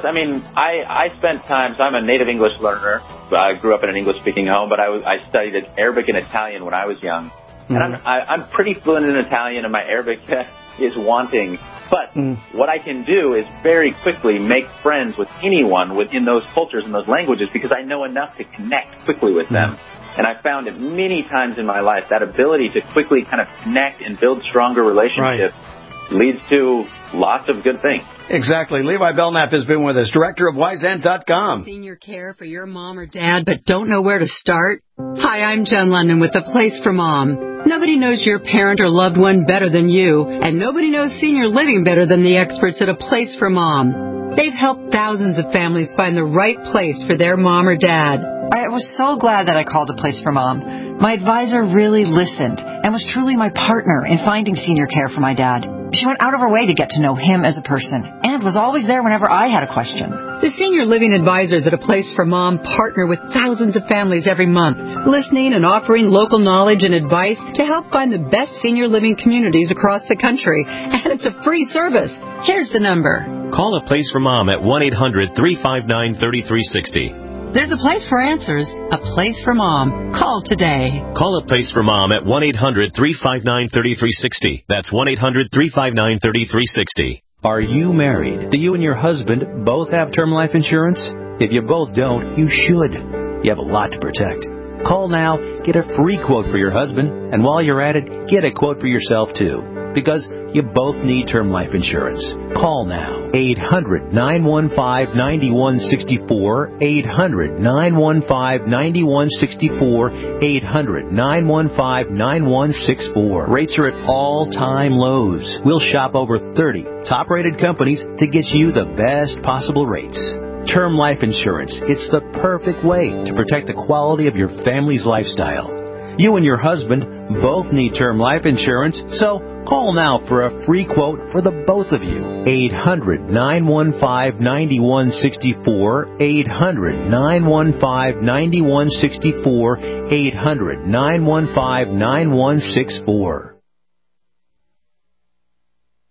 I spent time, so I'm a native English learner. I grew up in an English-speaking home, but I studied Arabic and Italian when I was young. And I'm pretty fluent in Italian, and my Arabic is wanting. But what I can do is very quickly make friends with anyone within those cultures and those languages because I know enough to connect quickly with them. And I found it many times in my life, that ability to quickly kind of connect and build stronger relationships leads to lots of good things. Exactly. Levi Belknap has been with us, director of Wyzant.com. Senior care for your mom or dad, but don't know where to start? Hi, I'm Jen London with The Place for Mom. Nobody knows your parent or loved one better than you, and nobody knows senior living better than the experts at A Place for Mom. They've helped thousands of families find the right place for their mom or dad. I was so glad that I called A Place for Mom. My advisor really listened and was truly my partner in finding senior care for my dad. She went out of her way to get to know him as a person and was always there whenever I had a question. The senior living advisors at A Place for Mom partner with thousands of families every month, listening and offering local knowledge and advice to help find the best senior living communities across the country. And it's a free service. Here's the number. Call A Place for Mom at 1-800-359-3360. There's a place for answers, A Place for Mom. Call today. Call A Place for Mom at 1-800-359-3360. That's 1-800-359-3360. Are you married? Do you and your husband both have term life insurance? If you both don't, you should. You have a lot to protect. Call now, get a free quote for your husband, and while you're at it, get a quote for yourself too. Because you both need term life insurance. Call now. 800-915-9164. 800-915-9164. 800-915-9164. Rates are at all-time lows. We'll shop over 30 top-rated companies to get you the best possible rates. Term life insurance. It's the perfect way to protect the quality of your family's lifestyle. You and your husband both need term life insurance, so call now for a free quote for the both of you. 800-915-9164. 800-915-9164. 800-915-9164.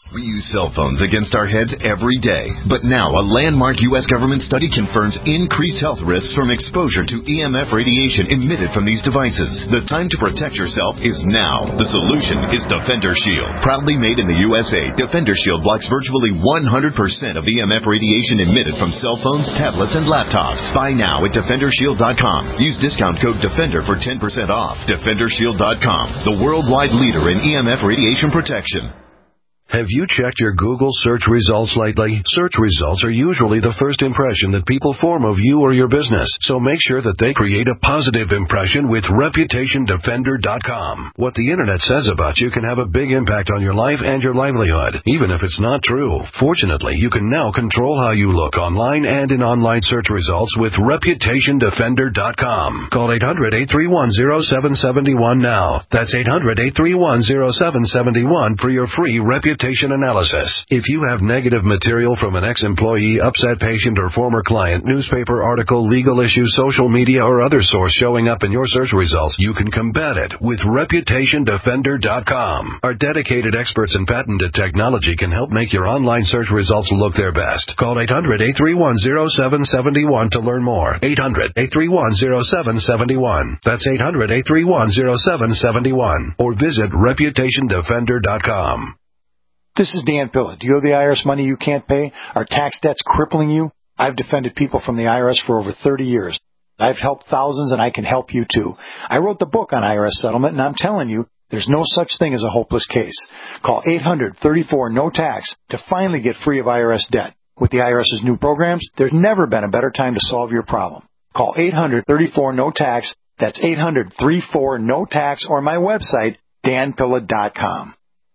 We use cell phones against our heads every day, but now a landmark U.S. government study confirms increased health risks from exposure to EMF radiation emitted from these devices. The time to protect yourself is now. The solution is Defender Shield. Proudly made in the USA, Defender Shield blocks virtually 100% of EMF radiation emitted from cell phones, tablets, and laptops. Buy now at DefenderShield.com. Use discount code DEFENDER for 10% off. DefenderShield.com, the worldwide leader in EMF radiation protection. Have you checked your Google search results lately? Search results are usually the first impression that people form of you or your business, so make sure that they create a positive impression with ReputationDefender.com. What the Internet says about you can have a big impact on your life and your livelihood, even if it's not true. Fortunately, you can now control how you look online and in online search results with ReputationDefender.com. Call 800-831-0771 now. That's 800-831-0771 for your free reputation analysis. If you have negative material from an ex-employee, upset patient, or former client, newspaper article, legal issue, social media, or other source showing up in your search results, you can combat it with ReputationDefender.com. Our dedicated experts in patented technology can help make your online search results look their best. Call 800-831-0771 to learn more. 800-831-0771. That's 800-831-0771. Or visit ReputationDefender.com. This is Dan Pilla. Do you owe the IRS money you can't pay? Are tax debts crippling you? I've defended people from the IRS for over 30 years. I've helped thousands, and I can help you too. I wrote the book on IRS settlement, and I'm telling you, there's no such thing as a hopeless case. Call 800-34-NO-TAX to finally get free of IRS debt. With the IRS's new programs, there's never been a better time to solve your problem. Call 800-34-NO-TAX. That's 800-34-NO-TAX, or my website, danpilla.com.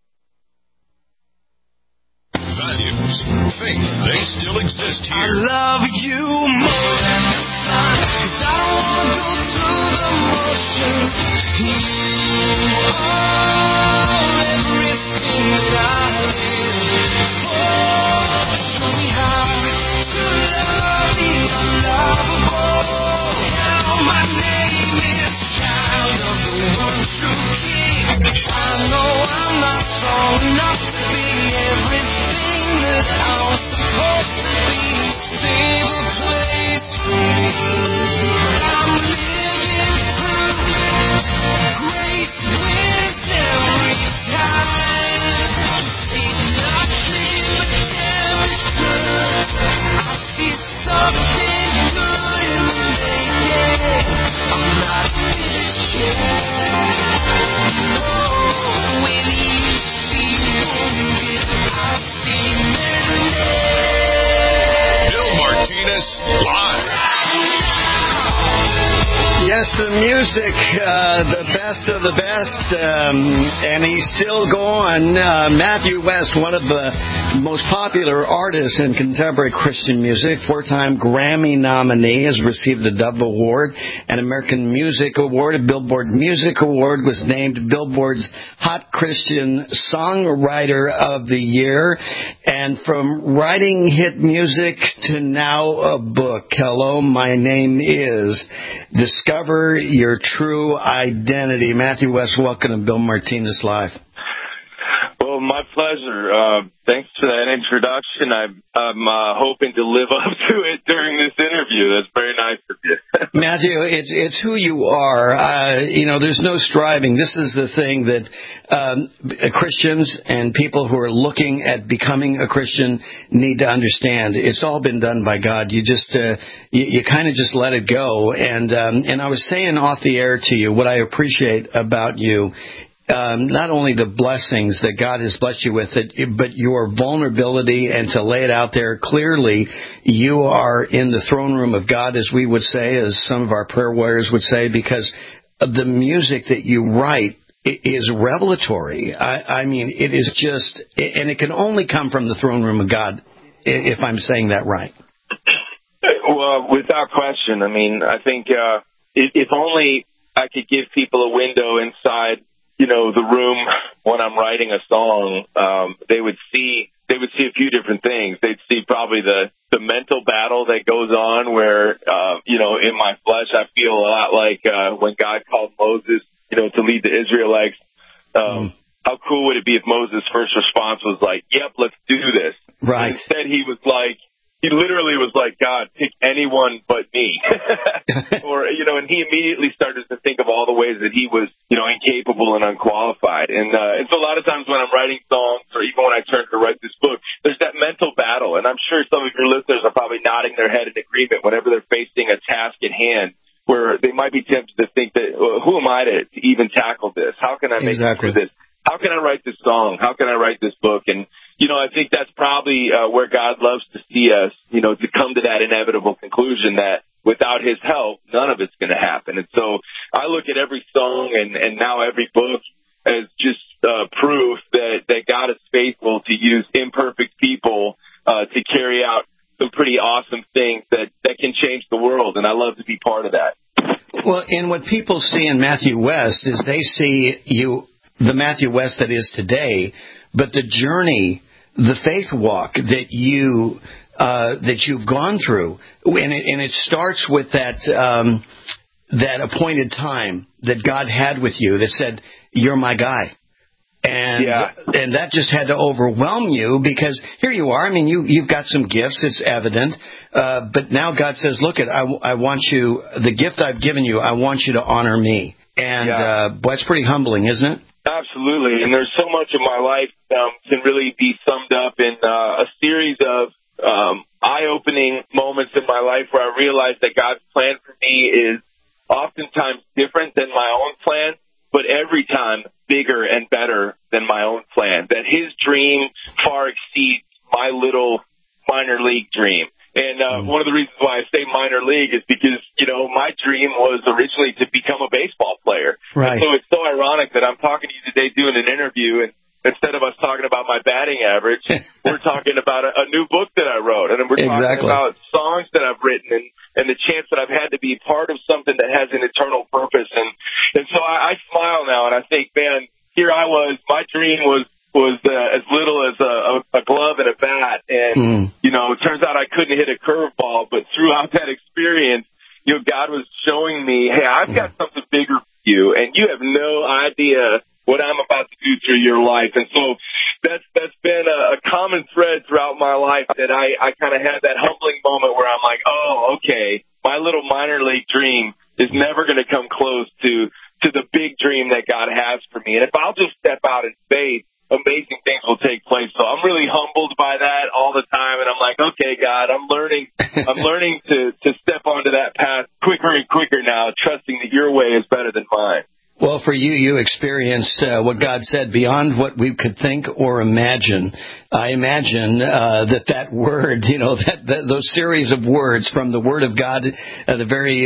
Values, faith, they still exist here. I love you more than the sun, 'cause I don't want to go through the motions. You are everything that I live for. Show me how to love the unlovable. Now my name is child of the one true King. I know I'm not strong enough to be everything that I'm supposed to be. Save a place for me. I'm living proof. Grace wins every time. See nothing but damage. I see something good in the making. I'm not finished yet. Oh, when you see wounded, I see mended. Bill Martinez live. Yes, the music, the best of the best, and he's still going. Matthew West, one of the most popular artists in contemporary Christian music, four-time Grammy nominee, has received a Dove Award, an American Music Award, a Billboard Music Award, was named Billboard's Hot Christian Songwriter of the Year, and from writing hit music to now a book. Hello, my name is Discover Your True Identity. Matthew West, welcome to Bill Martinez Live. Well, my pleasure. Thanks for that introduction. I'm hoping to live up to it during this interview. That's very nice of you. Matthew, it's who you are. There's no striving. This is the thing that Christians and people who are looking at becoming a Christian need to understand. It's all been done by God. You just you kind of just let it go. And I was saying off the air to you what I appreciate about you. Not only the blessings that God has blessed you with, but your vulnerability, and to lay it out there clearly. You are in the throne room of God, as we would say, as some of our prayer warriors would say, because the music that you write is revelatory. I mean, it is just, and it can only come from the throne room of God, if I'm saying that right. Well, without question. I mean, I think if only I could give people a window inside, the room when I'm writing a song, they would see a few different things. They'd see probably the mental battle that goes on where, in my flesh, I feel a lot like when God called Moses, to lead the Israelites how cool would it be if Moses' first response was like, yep, let's do this. Right. Instead, he literally was like, God, pick anyone but me. Or, and he immediately started to think of all the ways that he was, incapable and unqualified. And so a lot of times when I'm writing songs, or even when I turn to write this book, there's that mental battle. And I'm sure some of your listeners are probably nodding their head in agreement whenever they're facing a task at hand, where they might be tempted to think that, who am I to even tackle this? How can I make it through this? How can I write this song? How can I write this book? And, I think that's probably where God loves to see us, to come to that inevitable conclusion that without his help, none of it's going to happen. And so I look at every song and now every book as just proof that God is faithful to use imperfect people to carry out some pretty awesome things that can change the world. And I love to be part of that. Well, and what people see in Matthew West is they see the Matthew West that is today, but the journey, the faith walk that you've gone through, and it starts with that appointed time that God had with you that said, you're my guy. And that just had to overwhelm you, because here you are. I mean, you've got some gifts. It's evident. But now God says, look, I want you, the gift I've given you, I want you to honor me. And boy, it's pretty humbling, isn't it? Absolutely. And there's so much of my life can really be summed up in a series of eye-opening moments in my life where I realized that God's plan for me is oftentimes different than my own plan, but every time bigger and better than my own plan, that his dream far exceeds my little minor league dream. And one of the reasons why I say minor league is because, my dream was originally to become a baseball player. Right. And so it's so ironic that I'm talking to you today doing an interview, and instead of us talking about my batting average, we're talking about a new book that I wrote. And we're talking about songs that I've written and the chance that I've had to be part of something that has an eternal purpose. And so I smile now and I think, man, here I was, my dream was as little as a glove and a bat. And, it turns out I couldn't hit a curveball, but throughout that experience, God was showing me, hey, I've got something bigger for you, and you have no idea what I'm about to do through your life. And so that's been a common thread throughout my life, that I kind of had that humbling moment where I'm like, oh, okay, my little minor league dream is never going to come close to the big dream that God has for me. And if I'll just step out in faith, amazing things will take place. So I'm really humbled by that all the time. And I'm like, okay, God, I'm learning to step onto that path quicker and quicker now, trusting that your way is better than mine. Well, for you experienced what God said beyond what we could think or imagine. I imagine that word, those series of words from the Word of God, the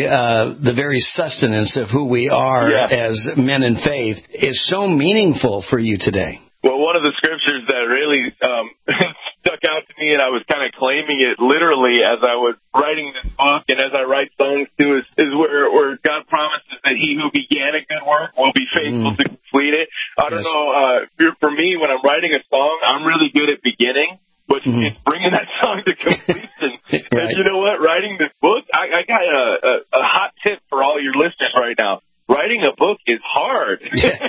very sustenance of who we are as men in faith, is so meaningful for you today. Well, one of the scriptures that really stuck out to me, and I was kind of claiming it literally as I was writing this book and as I write songs too, is where God promises that he who began a good work will be faithful to complete it. I don't know, for me, when I'm writing a song, I'm really good at beginning, but it's bringing that song to completion. And you know what? Writing this book, I got a hot tip for all your listeners right now. Writing a book is hard.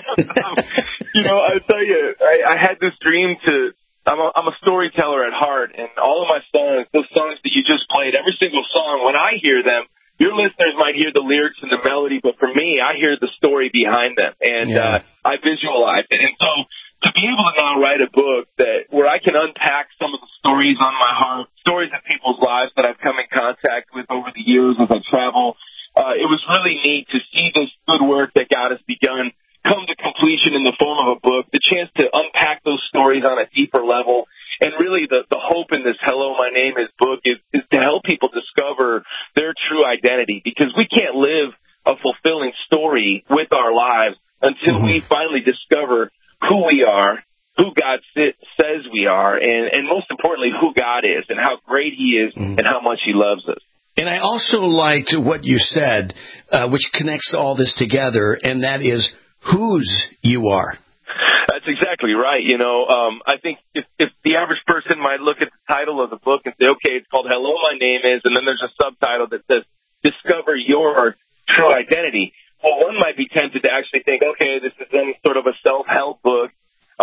I tell you, I had this dream I'm a storyteller at heart, and all of my songs, those songs that you just played, every single song, when I hear them, your listeners might hear the lyrics and the melody, but for me, I hear the story behind them, and I visualize it. And so to be able to now write a book where I can unpack some of the stories on my heart, stories of people's lives that I've come in contact with over the years as I travel, it was really neat to see this good work that God has begun come to completion in the form of a book, the chance to unpack those stories on a deeper level. And really the hope in this Hello, My Name Is book is to help people discover their true identity, because we can't live a fulfilling story with our lives until we finally discover who we are, who God says we are, and most importantly, who God is and how great he is and how much he loves us. And I also liked what you said, which connects all this together, and that is whose you are. That's exactly right. I think if the average person might look at the title of the book and say, okay, it's called Hello, My Name Is, and then there's a subtitle that says Discover Your True Identity. Well, one might be tempted to actually think, okay, this is some sort of a self-help book.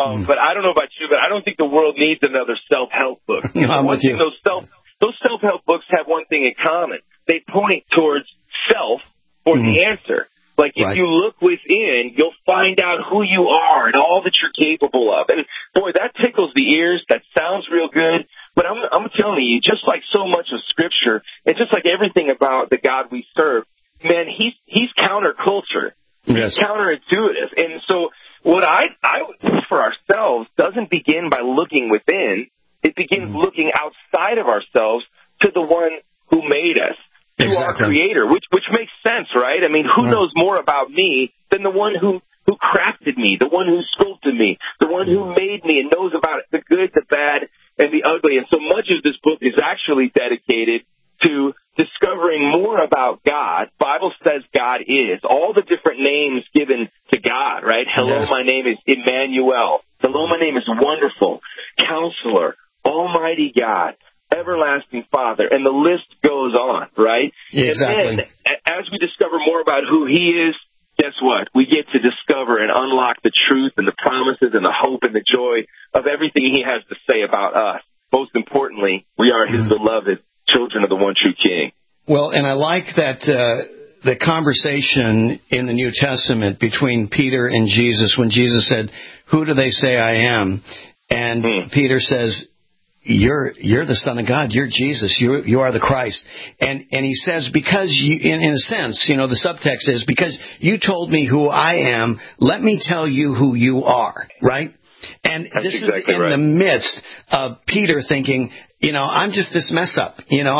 But I don't know about you, but I don't think the world needs another self-help book. I'm with you. Those self-help books have one thing in common. They point towards self for the answer. Like, if you look within, you'll find out who you are and all that you're capable of. And, boy, that tickles the ears. That sounds real good. But I'm telling you, just like so much of Scripture, and just like everything about the God we serve, man, he's counterculture. He's counterintuitive. And so what I would do for ourselves doesn't begin by looking within. It begins looking outside of ourselves to the one who made us. To our Creator, which makes sense, right? I mean, who knows more about me than the one who crafted me, the one who sculpted me, the one who made me and knows about the good, the bad, and the ugly. And so much of this book is actually dedicated to discovering more about God. Bible says God is. All the different names given to God, right? Hello, my name is Emmanuel. Hello, my name is Wonderful, Counselor, Almighty God, Everlasting Father, and the list goes on, right? Exactly. And then, as we discover more about who He is, guess what? We get to discover and unlock the truth and the promises and the hope and the joy of everything He has to say about us. Most importantly, we are His beloved children of the one true King. Well, and I like that the conversation in the New Testament between Peter and Jesus when Jesus said, "Who do they say I am?" And Peter says, You're the Son of God. You're Jesus. You are the Christ. And he says, because you, in a sense, the subtext is, because you told me who I am, let me tell you who you are, right? And this is in the midst of Peter thinking, I'm just this mess up.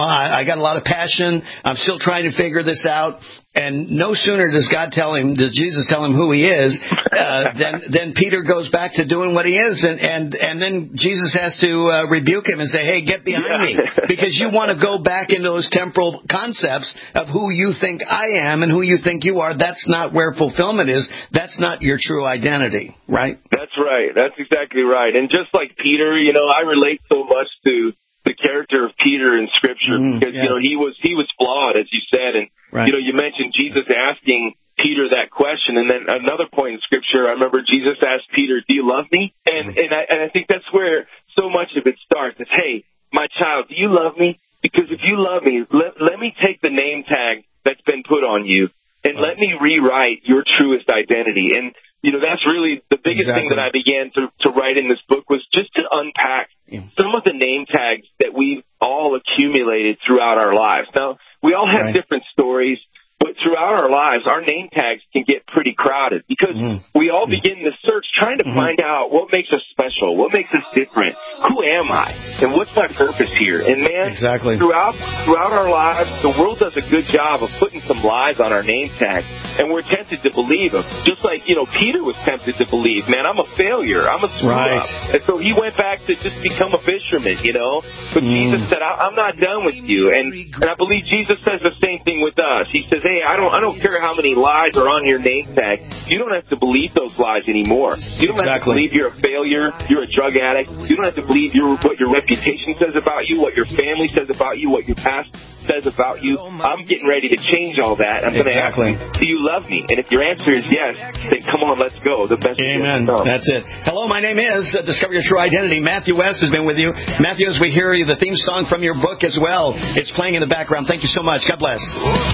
I got a lot of passion. I'm still trying to figure this out. And no sooner does Jesus tell him who He is, then Peter goes back to doing what he is, and then Jesus has to rebuke him and say, "Hey, get behind me," because you want to go back into those temporal concepts of who you think I am and who you think you are. That's not where fulfillment is. That's not your true identity, right? That's right. That's exactly right. And just like Peter, I relate so much to the character of Peter in Scripture because he was flawed, as you said, and you mentioned Jesus asking Peter that question, and then another point in Scripture, I remember Jesus asked Peter, "Do you love me?" And I think that's where so much of it starts. It's, "Hey, my child, do you love me? Because if you love me, let me take the name tag that's been put on you, and let me rewrite your truest identity." And that's really the biggest thing that I began to write in this book was just to unpack some of the name tags that we've all accumulated throughout our lives. Now, we all have different stories, but throughout our lives, our name tags can get pretty crowded because we all begin the search trying to find out what makes us special, what makes us different, who am I, and what's my purpose here. And man, throughout our lives, the world does a good job of putting some lies on our name tag, and we're tempted to believe them. Just like, Peter was tempted to believe, man, I'm a failure, I'm a screw-up. And so he went back to just become a fisherman, But Jesus said, I'm not done with you. And I believe Jesus says the same thing with us. He says, "Hey, I don't care how many lies are on your name tag. You don't have to believe those lies anymore. You don't have to believe you're a failure, you're a drug addict. You don't have to believe what your reputation says about you, what your family says about you, what your past says about you. I'm getting ready to change all that. I'm going to ask you, do you love me? And if your answer is yes, then come on, let's go. The best Amen. That's it. Hello, my name is Discover Your True Identity. Matthew West has been with you. Matthew, as we hear you, the theme song from your book as well. It's playing in the background. Thank you so much. God bless.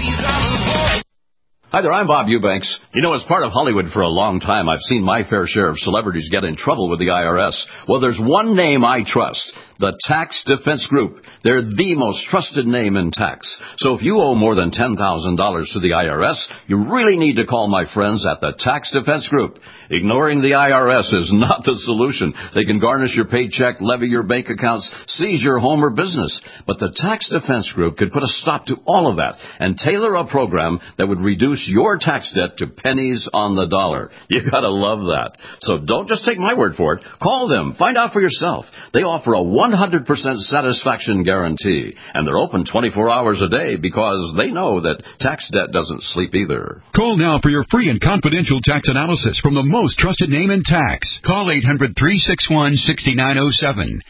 Hi there, I'm Bob Eubanks. As part of Hollywood for a long time, I've seen my fair share of celebrities get in trouble with the IRS. Well, there's one name I trust. The Tax Defense Group. They're the most trusted name in tax. So if you owe more than $10,000 to the IRS, you really need to call my friends at the Tax Defense Group. Ignoring the IRS is not the solution. They can garnish your paycheck, levy your bank accounts, seize your home or business. But the Tax Defense Group could put a stop to all of that and tailor a program that would reduce your tax debt to pennies on the dollar. You gotta love that. So don't just take my word for it. Call them. Find out for yourself. They offer a 100% satisfaction guarantee, and they're open 24 hours a day because they know that tax debt doesn't sleep either. Call now for your free and confidential tax analysis from the most trusted name in tax. Call 800-361-6907.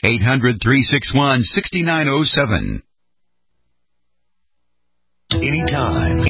800-361-6907. Anytime.